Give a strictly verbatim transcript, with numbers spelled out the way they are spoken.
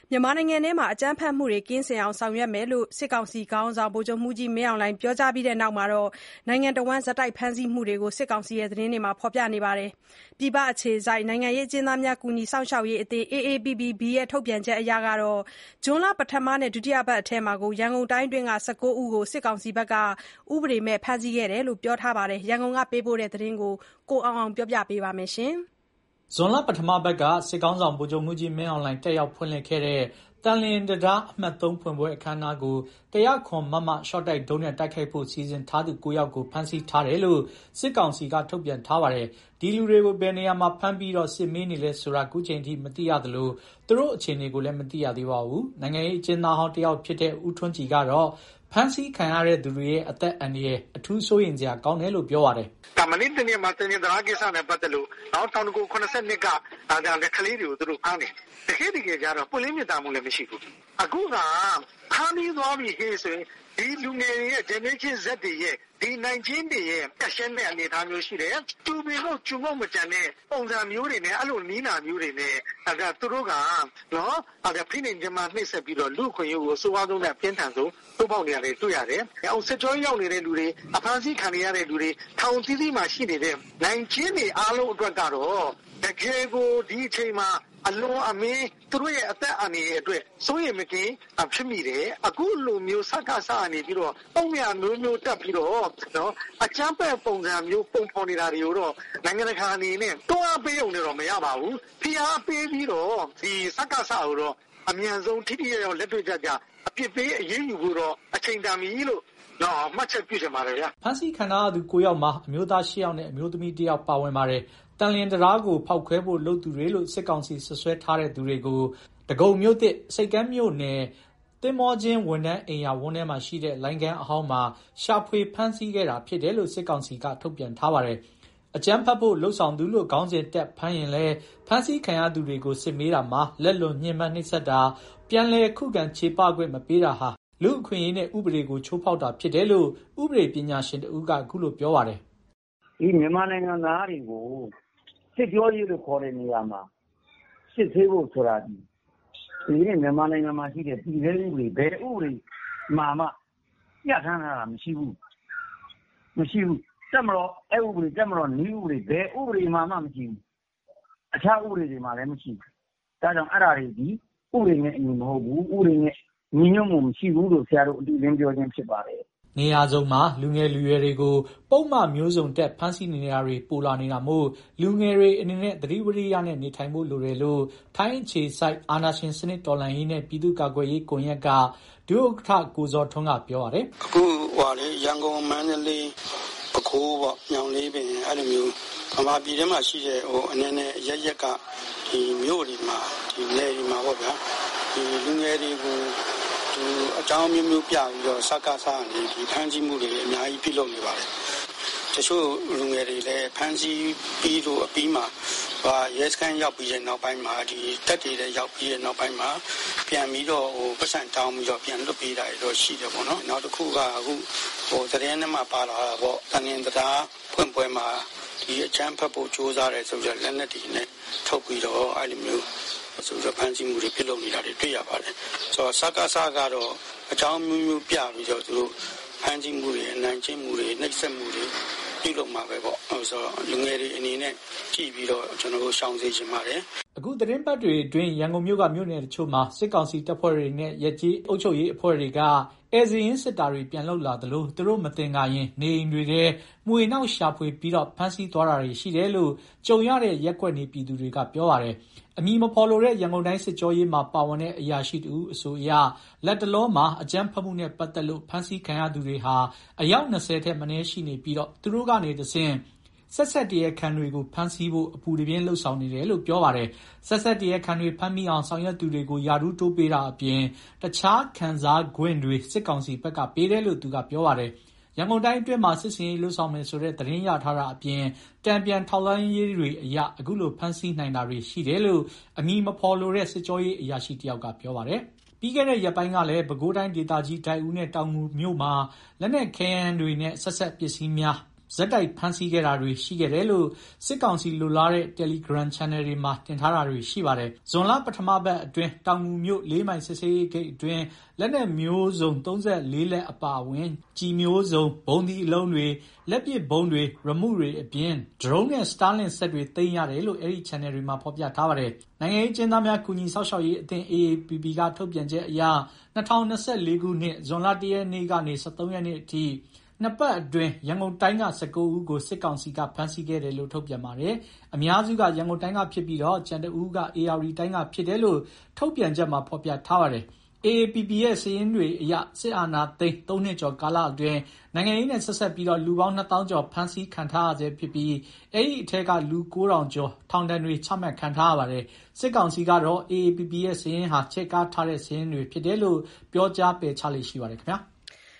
မြန်မာနိုင်ငံထဲမှာအကြမ်းဖက်မှုတွေကင်းစင်အောင်ဆောင်ရွက်မယ်လို့စစ်ကောင်စီခေါင်းဆောင်ဗိုလ်ချုပ်မှူးကြီးမင်းအောင်လှိုင်ပြောကြားပြီးတဲ့နောက်နိုင်ငံတော်ဝန်ဆက်တိုက်ဖမ်းဆီးမှုတွေကိုစစ်ကောင်စီရဲ့သတင်းတွေမှာဖော်ပြနေပါတယ်။ပြည်ပအခြေစိုက်နိုင်ငံရေးအကျဉ်းသားများကူညီစောင့်ရှောက်ရေးအသင်း အေအေပီပီဘီ ရဲ့ထုတ်ပြန်ချက်အရကတော့ဇွန်လပထမနဲ့ဒုတိယပတ်အတွင်းမှာရန်ကုန်တိုင်းအတွင်းက၁၉ဦးကိုစစ်ကောင်စီဘက်ကဥပဒေမဲ့ဖမ်းဆီးခဲ့တယ်လို့ပြောထားပါတယ်။ရန်ကုန်ကပေးပို့တဲ့သတင်းကိုကိုအောင်အောင်ပြောပြပေးပါမယ်။ဇွန်လပထမပတ်ကစစ်ကောင်ဆောင်ဗိုလ်ချုပ်မှူးကြီးမင်းအောင်လှိုင်တက်ရောက်ဖွင့်လှစ်ခဲ့တဲ့တန်လျင်တံတားအမှတ်သုံးဖွင့်ပွဲအခမ်းအနားကိုတရခွန်မမရှော့တိုက်ဒုံးနဲ့တိုက်ခိုက်ဖို့စီစဉ်ထားသူ၉ယောက်ကိုဖမ်းဆီးထားတယ်လို့စစ်ကောင်စီကထုတ်ပြန်ထားပါတယ်။ဒီလူတွေကိုဘယ်နေရာမှာဖမ်းပြီးတော့စစ်မေးနေလဲဆိုတာခုချိန်ထိမသိရသလိုသူတို့အခြေအနေကိုလည်းမသိရသေးပါဘူး။နိုင်ငံရေးအကျဉ်းသားဟောင်းတယောက်ဖြစ်တဲ့ဦးထွန်းကြည်ကတော့ဖမ်းဆီးခံရတဲ့သူတွေရဲ့အသက်အန္တရာယ်အထူးစိုးရိမ်စရာကောင်းတယ်လို့ပြောပါတယ်။ဒါမနေ့တနေ့မှာတင်ရင်တရားကိစ္စနဲ့ပတ်သက်လို့နောက်တောင်ကိုခုနှစ်နှစ်ကဒါတဲ့ကလေးတွေကိုသူတို့ဖမ်းတယ်။တကယ်တကယ်ကြတော့ပွင့်လင်းမြင်သာမှုလည်းမရှိဘူး။အခုကဖမ်းပြီးသွားပြီဟေးဆိုရင်ဒီလူငယ်တွေရဲ့ generation Z တွေရဲ့ဒီနိုင်ချင်းတွေရဲ့အရှင်းတဲ့အနေအထားမျိုးရှိတယ်။သူတွေလို့ကျုံမမကြတဲ့ပုံစံမျိုးတွေနဲ့အဲ့လိုနီးနာမျိုးတွေနဲ့ဒါသူတို့ကနော်အဲ့ဖိနေကြမှာနှိမ့်ဆက်ပြီးတော့လူခွင့်ရုပ်ကိုစိုးဝါးဆုံးနဲ့ပြင်းထန်ဆုံးတိုးပေါက်နေရတယ်တွေ့ရတယ်။အောင်စစ်ကြောရောက်နေတဲ့လူတွေအဖမ်းဆီးခံရတဲ့လူတွေထောင်သီးသီးမှာရှိနေတဲ့နိုင်ချင်းတွေအားလုံးအတွက်ကတော့တကယ်ကိုဒီအချိန်မှာအလွန်အမင်းသူတို့ရဲ့အသက်အန္တရာယ်အတွက်စိုးရိမ်မကင်းဖြစ်မိတယ်အခုလိုမျိုးစကားစားနေပြီးတော့ပုံမြာမျိုးမျိုးတက်ပြီးတော့နော်အကြမ်းဖက်ပုံစံမျိုးပုံဖော်နေတာတွေကိုတော့နိုင်ငံတကာအနေနဲ့တွန်းအားပေးုံနဲ့တော့မရပါဘူးဖိအားပေးပြီးတော့ဒီစကားစားကိုတော့အမြန်ဆုံးထိထိရောက်လက်တွေ့ကြကြအပြစ်ပေးအရေးယူဖို့တော့အချိန်တန်ပြီလို့နော်မှတ်ချက်ပြုချင်ပါတယ်ဗျာဖမ်းဆီးခံရသူ၉ယောက်မှာအမျိုးသား၈ယောက်နဲ့အမျိုးသမီး၁ယောက်ပါဝင်ပါတယ်တန်လျင်တရားကိုဖောက်ခွဲဖို့လုပ်သူတွေလို့စစ်ကောင်စီဆွဆွဲထားတဲ့သူတွေကိုတကုံမြို့သစ်စိတ်ကမ်းမြို့နယ်တင်မောချင်းဝန်တန်းအိမ်ယာဝန်းထဲမှာရှိတဲ့လိုင်းကန်အဟောင်းမှာရှာဖွေဖမ်းဆီးခဲ့တာဖြစ်တယ်လို့စစ်ကောင်စီကထုတ်ပြန်ထားပါတယ်အကြမ်းဖက်ဖို့လှုပ်ဆောင်သူလို့ခေါင်းစဉ်တက်ဖမ်းရင်လဲဖမ်းဆီးခံရသူတွေကိုစစ်မေးတာမှာလက်လွန်ညှဉ်းပန်းနှိပ်စက်တာပြန်လည်ခုခံခြေပခွင့်မပေးတာဟာလူအခွင့်အရေးနဲ့ဥပဒေကိုချိုးဖောက်တာဖြစ်တယ်လို့ဥပဒေပညာရှင်တဦးကအခုလိုပြောပါတယ်ဒီမြန်မာနိုင်ငံသားတွေကိုစစ်ကြောရေးလို့ခေါ်တဲ့နေရာမှာစစ်သေးဖို့ဆိုတာဒီနေ့မြန်မာနိုင်ငံမှာရှိတဲ့ပြည်ထဲဥပဒေဘယ်ဥပဒေမှာမှပြဋ္ဌာန်းတာမရှိဘူးမရှိဘူးတက်မလို့အဲ့ဥပဒေတက်မလို့ဤဥပဒေဘယ်ဥပဒေမှာမှမရှိဘူးအခြားဥပဒေတွေမှာလည်းမရှိဘူးဒါကြောင့်အဲ့ဓာတွေဒီဥပဒေနဲ့အညီမဟုတ်ဘူးဥပဒေနဲ့ညီညွတ်မှုမရှိဘူးလို့ဆရာတို့အတူရင်းပြောခြင်းဖြစ်ပါတယ်နေရာစုံမှာလူငယ်လူရွယ်တွေကိုပုံမှန်မျိုးစုံတက်ဖမ်းဆီးနေတာတွေပိုလာနေတာမို့လူငယ်တွေအနေနဲ့သတိဝရိယနဲ့နေထိုင်ဖို့လိုတယ်လို့ထိုင်းအခြေစိုက်အာဏာရှင်စနစ်တော်လှန်ရေးနဲ့ပြည်သူ့ကာကွယ်ရေးကွန်ရက်ကဒုဥက္ကဋ္ဌကိုဇော်ထွန်းကပြောပါတယ်အခုဟိုလေရန်ကုန်မန္တလေးပဲခူးပေါ့ညောင်လေးပင်အဲ့လိုမျိုးဗမာပြည်ထဲမှာရှိတဲ့ဟိုအနေနဲ့ရက်ရက်ကဒီမြို့တွေမှာဒီနယ်တွေမှာပေါ့ဗျာဒီလူငယ်တွေကိုဒီအကြောင်းမျိုးမျိုးပြပြီးတော့စကားစားနေဒီဖမ်းဆီးမှုတွေအများကြီးပြုလုပ်နေပါတယ်တချို့လူငယ်တွေလည်းဖမ်းဆီးပြီးတော့အပြီးမှာဟာရဲစခန်းရောက်ပြီးတဲ့နောက်ပိုင်းမှာဒီတက်တွေလည်းရောက်ပြီးတဲ့နောက်ပိုင်းမှာပြန်ပြီးတော့ဟိုပတ်စံတောင်းပြီးတော့ပြန်လွတ်ပေးတာတော့ရှိတယ်ပေါ့နော်နောက်တစ်ခုကအခုဟိုသတင်းထဲမှာပါလာတာပေါ့တန်ရင်တရားဖွင့်ပွဲမှာဒီအချမ်းဖတ်ဖို့စူးစမ်းတယ်ဆိုတော့လက်နက်တွေနဲ့ထုတ်ပြီးတော့အဲ့လိုမျိုးဆိုတော့ဖန်ဆီးမှုတွေပြုလုပ်နေတာတွေတွေ့ရပါတယ်ဆိုတော့စကားစားကတော့အကြောင်းမျိုးမျိုးပြပြီးတော့သူတို့ဖန်ဆီးမှုတွေအနိုင်ကျင့်မှုတွေနှိပ်စက်မှုတွေပြုလုပ်မှာပဲပေါ့ဆိုတော့လူငယ်တွေအနေနဲ့ကြည့်ပြီးတော့ကျွန်တော်တို့ရှောင်စေချင်ပါတယ်အခုသတင်းပတ်တွေအတွင်းရန်ကုန်မြို့ကမြို့နယ်တချို့မှာစစ်ကောင်စီတပ်ဖွဲ့တွေနဲ့ရဲကြီးအုပ်ချုပ်ရေးအဖွဲ့တွေကအဲဇင်းစစ်တာတွေပြန်လှုပ်လာသလိုသူတို့မတင်ကာရင်နေအိမ်တွေထဲမှွေနောက်ရှာဖွေပြီးတော့ဖမ်းဆီးသွားတာတွေရှိတယ်လို့ကြုံရတဲ့ရက်ွက်နေပြည်သူတွေကပြောပါတယ်အမည်မဖော်လိုတဲ့ရန်ကုန်တိုင်းစစ်ကြောရေးမှာပါဝင်တဲ့အရာရှိတူအဆိုအရလက်တလုံးမှာအကြမ်းဖက်မှုနဲ့ပတ်သက်လို့ဖမ်းဆီးခံရသူတွေဟာအယောက်၂၀ထက်မနည်းရှိနေပြီးတော့သူတို့ကနေတဆင့်ဆက်ဆက်တရခံတွေကိုဖမ်းဆီးဖို့အပူတပြင်းလှုပ်ဆောင်နေတယ်လို့ပြောပါတယ်ဆက်ဆက်တရခံတွေဖမ်းမိအောင်ဆောင်ရွက်သူတွေကိုယာရုတိုးပေးတာအပြင်တခြားခံစားခွင့်တွေစစ်ကောင်စီဘက်ကပေးတယ်လို့သူကပြောပါတယ်ရန်ကုန်တိုင်းအတွင်းမှာစစ်စင်ရေးလှုပ်ဆောင်မယ်ဆိုတဲ့သတင်းရထားတာအပြင်တံပြန်ထောက်လိုင်းရေးတွေအရအခုလိုဖမ်းဆီးနိုင်တာတွေရှိတယ်လို့အမည်မဖော်လိုတဲ့စစ်ကြောရေးအရာရှိတယောက်ကပြောပါတယ်ပြီးခဲ့တဲ့ရက်ပိုင်းကလည်းပဲခူးတိုင်းဒေသကြီးဒိုက်ဦးနဲ့တောင်ငူမြို့မှာလက်နက်ခဲယမ်းတွေနဲ့ဆက်ဆက်ပစ္စည်းများဇက်တိုက်ဖမ်းဆီးခဲ့တာတွေရှိခဲ့တယ်လို့စစ်ကောင်စီလိုလားတဲ့ Telegram Channel တွေမှာတင်ထားတာတွေရှိပါတယ်။ဇွန်လပထမပတ်အတွင်းတောင်ငူမြို့လေးမိုင်စစ်ဆေးရေးဂိတ်အတွင်းလက်နက်မျိုးစုံသုံးဆယ့်လေးလက်အပါအဝင်ကြည်မျိုးစုံဘုံဒီအလုံးတွေလက်ပစ်ဘုံတွေရမှုတွေအပြင်ဒရုန်းနဲ့စတားလင်ဆက်တွေသိမ်းရတယ်လို့အဲ့ဒီ channel တွေမှာဖော်ပြထားပါတယ်။နိုင်ငံရေးကျင်းသားများကူညီဆောက်ရှောက်ရေးအသင်း A A P P ကထုတ်ပြန်ချက်အရ၂၀၂၄ခုနှစ်ဇွန်လ၁ရက်နေ့ကနေ၁၃ရက်နေ့အထိနှစ်ပတ်အတွင်းရန်ကုန်တိုင်းက၁၉ဦးကိုစစ်ကောင်စီကဖမ်းဆီးခဲ့တယ်လို့ထုတ်ပြန်ပါတယ်။အများစုကရန်ကုန်တိုင်းကဖြစ်ပြီးတော့ကျန်တဦးက A R D တိုင်းကဖြစ်တယ်လို့ထုတ်ပြန်ချက်မှာဖော်ပြထားပါတယ်။ A A P P ရဲ့စာရင်းတွေအရစစ်အာဏာသိမ်းသုံးနှစ်ကျော်ကာလအတွင်းနိုင်ငံရေးနဲ့ဆက်ဆက်ပြီးတော့လူပေါင်းနှစ်သောင်းကျော်ဖမ်းဆီးခံထားရဆဲဖြစ်ပြီးအဲ့ဒီအထက်ကလူကိုးထောင်ကျော်ထောင်ဒဏ်တွေချမှတ်ခံထားရပါတယ်။စစ်ကောင်စီကတော့ A A P P ရဲ့စာရင်းဟာချဲ့ကားထားတဲ့စာရင်းတွေဖြစ်တယ်လို့ပြောကြားပယ်ချလေ့ရှိပါတယ်ခင်ဗျာ။